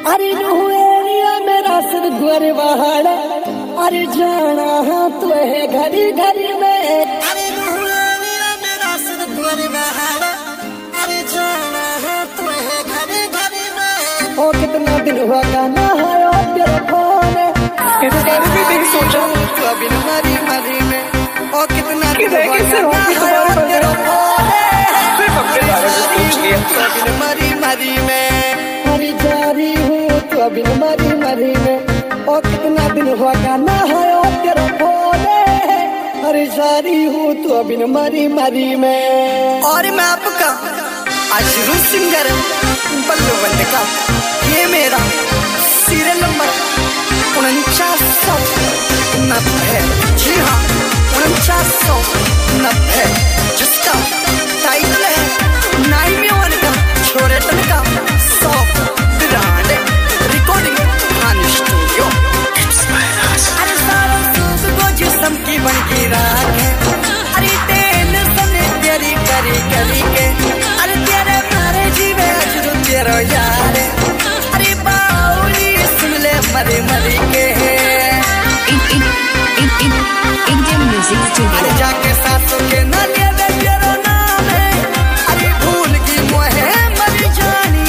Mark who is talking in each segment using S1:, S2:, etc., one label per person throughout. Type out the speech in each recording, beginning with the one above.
S1: अरे एरिया मेरा सिर गुर बहाड़, अरे जाना हाँ तू है घड़ी घड़ी में। अरे एरिया मेरा सिर गुर बहाड़, अरे जाना हाँ तू है घड़ी घड़ी में। ओ कितना दिन हुआ गाना है और तेरा फोन,
S2: इस बारे में नहीं सोचा
S1: तू अभी मरी मरी में। ओ कितना दिन हुआ
S2: गाना है और तेरा फोन, सिर्फ अपने बारे में सोच लिया।
S1: तू अभी मरी मरी में, अरे जारी हूँ तू अभी मरी मरी में। ओ कितना दिन हुआ गाना है और तेरा फोन, अरे जारी हूँ तू अभी मरी मरी में। और मैं आपका अशरू सिंगर बल्लू बल्ले का ये मेरा सीरियल नंबर 4990 जी हाँ 4990, जिसका टाइटल है नाइमियोन का छोरे तन का 100 ब्रांड रिकॉर्डिंग खान स्टूडियो। अरे सारा सूप को जिस्म की बन की रात है, अरे तेल सने तेरी करी करी के, अरे तेरे मारे जीवे अजरू तेरो यार, अरे बाउली सुन ले मरी मरी के।
S3: Indian music studio.
S1: अरे जाके सासों के ना ले दे तेरा नाम है, अरे भूल की मोहे मरी जानी।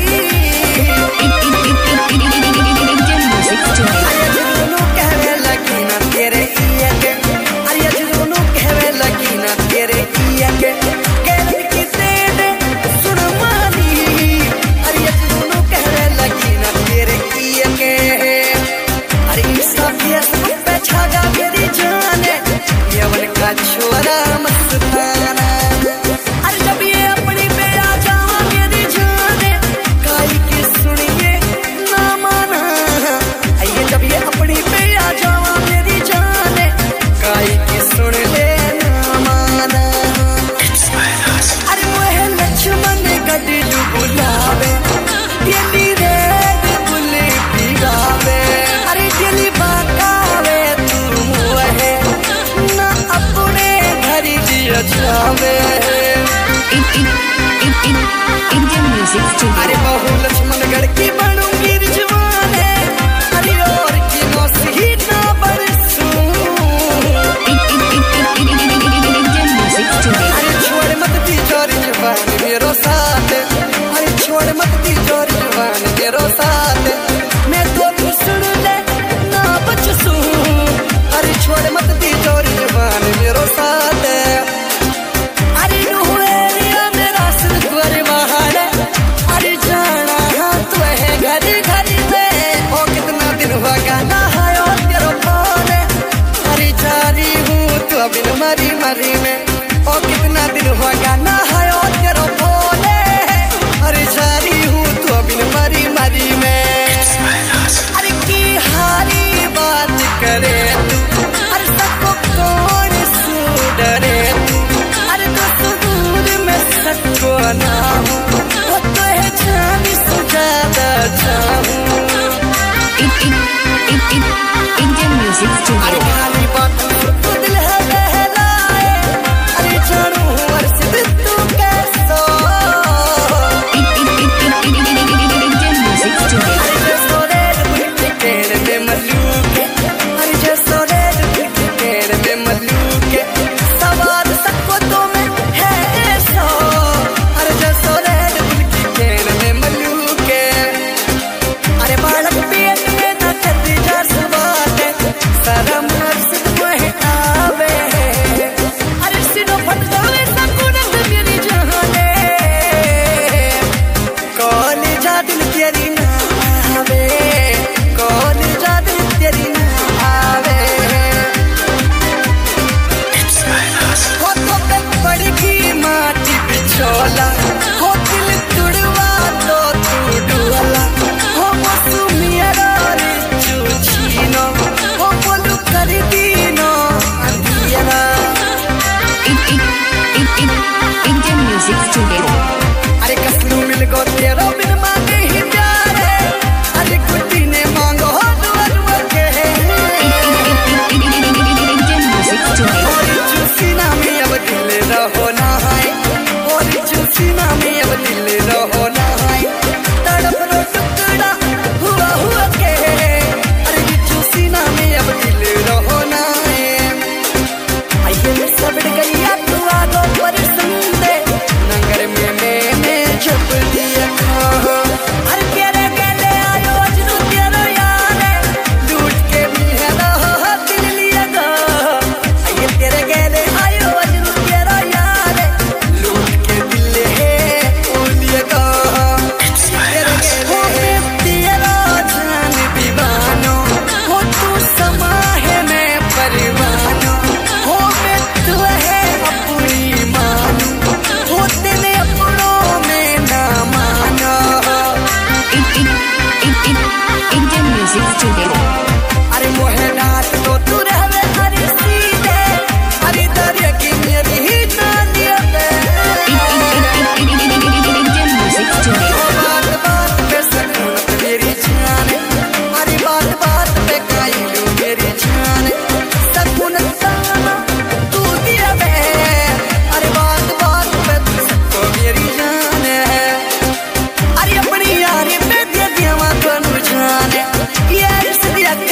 S3: Indian music studio.
S1: अरे जुनू कहवे लगी ना तेरे इया के, अरे जुनू कहवे लगी ना तेरे इया के, कहने की तेरे सुन मानी, अरे जुनू कहवे लगी ना तेरे इया के। अरे इसका फेसबुक पे छागा मेरी जाने, यवन का छोरा मस्ताना। अरे जब ये अपनी पे आ जावा मेरी जाने, काई की सुनिए ना माना। ये जब ये अपनी पे आ जावा मेरी जाने, काई की सुन ले ना माना। अरे वह लक्ष्मण गड्डी बुलावे, दिल्ली रेड बुले पिगावे, अरे दिल्ली बाकावे तू है ना अपने घर दिया जावे।
S3: Indian music studio.
S1: अरे बहु लक्ष्मणगढ़ की बनूंगी रिजवान है, अरे और की नौसी ना बरसू।
S3: Indian music studio.
S1: अरे छोड़ मत दी जोरी जवान मेरो साथ, अरे छोड़ मत दी जोरी जवान मेरो साथ, मैं तो तू सुन ले ना बचसू। अरे छोड़ मत दी जोरी जवान मेरो साथ। अरे एरिया मेरा सिर गुर बहाड़, अरे जाना हाँ तू है घड़ी घड़ी में। ओ कितना दिन हुआ गाना है और तेरा फोन, अरे जारी हूँ तू अभी मरी मरी में। ओ कितना दिन हुआ गाना है और तेरा फोन, अरे जारी हूँ तू अभी मरी मरी में। अरे की हारी बात करे तू, अरे सबको कौन सू डरे तू, अरे तो दूर में सबको ना हूँ, वो तो है जान से ज्यादा चाहूँ।
S3: इंडियन म्यूजिक
S1: अरे
S3: स्टूडियो।
S1: खाली बात तो दिल है बहलाए, अरे जानू हर सिद्ध तू कैसो।
S3: Indian music studio.
S1: अरे जैसो रेड बुल के पेड़ में मल्लूक है, अरे जैसो रेड बुल के पेड़ में मल्लूक है, सवाल सबको तो में है ऐसो। अरे जैसो रेड बुल के पेड़ में मल्लूक है, अरे बालक पेट में न कर दी जा सुबात है, शर्म
S3: Indian Music Studio.
S1: अरे मोहे डांट तो तू रहवे हरी सीधे हरी दरिया की मेरी ही नानिया पे
S3: Indian Music Studio.
S1: बात बात पे सकून मेरी जाने हरी बात बात पे कायलू मेरी जाने सकून ताना तू दिया बे अरे बात बात पे तू सबको मेरी जाने अरे अपनी यारी पे दिया दिया माँ को जाने यार से दिया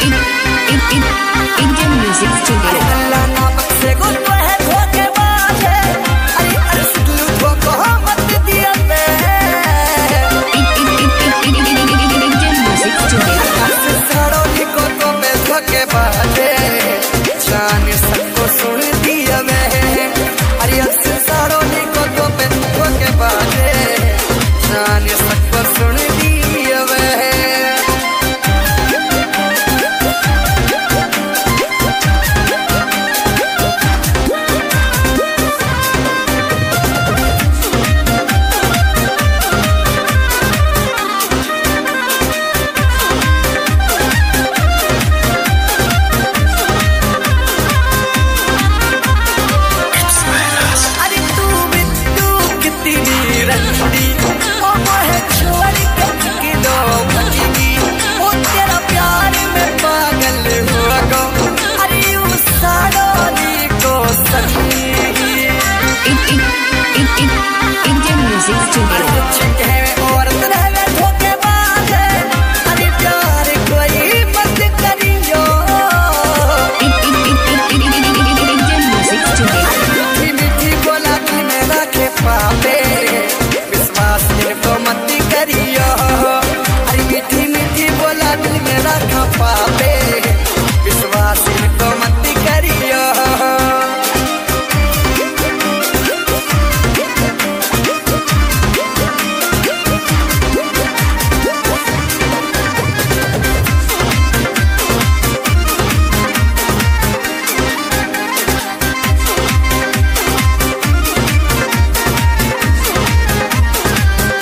S3: Indian Music Studio.
S1: अल्लाह नामक से गुण है धोखेबाज है अरे सुतलू धोखो मत दिया मैं
S3: Indian Music Studio.
S1: साड़ो निको तो मैं धोखेबाज है जान सबको सुन दिया मैं अरे साड़ो निको तो मैं धोखेबाज है जान सबको सुन दिया मैं अरे तू बिट्टू कितनी रंडी ओ मोहे छोड़ के दो भटकी ओ तेरा प्यार में पागल हुआ गो अरे उस साड़ोली को सही
S3: Indian Music Studio.
S1: चिक है और तरह धोखेबाज है अरे प्यार कोई मत करियो
S3: Indian Music Studio.
S1: मीठी मीठी बोला कि मेरा के पापे विश्वास इनको मत करियो अरे मीठी मीठी बोला दिल मेरा खा पापे